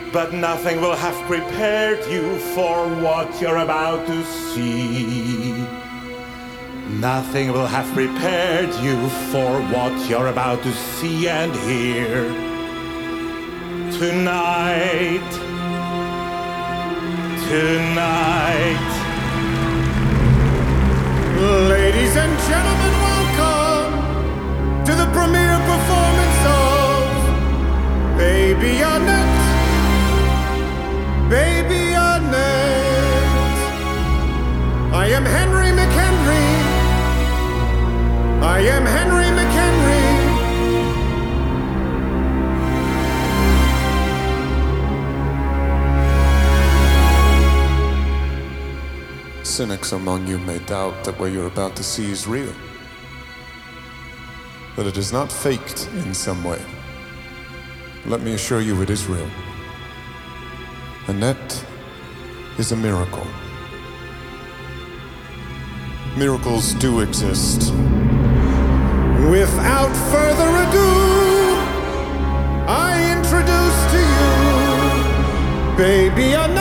but nothing will have prepared you for what you're about to see. Nothing will have prepared you for what you're about to see and hear. Tonight, ladies and gentlemen, welcome to the premiere performance of Baby Annette. Baby Annette. I am Henry McHenry. I am Henry McHenry. Cynics among you may doubt that what you're about to see is real, that it is not faked in some way. Let me assure you it is real. Annette is a miracle. Miracles do exist. Without further ado, I introduce to you Baby Annette.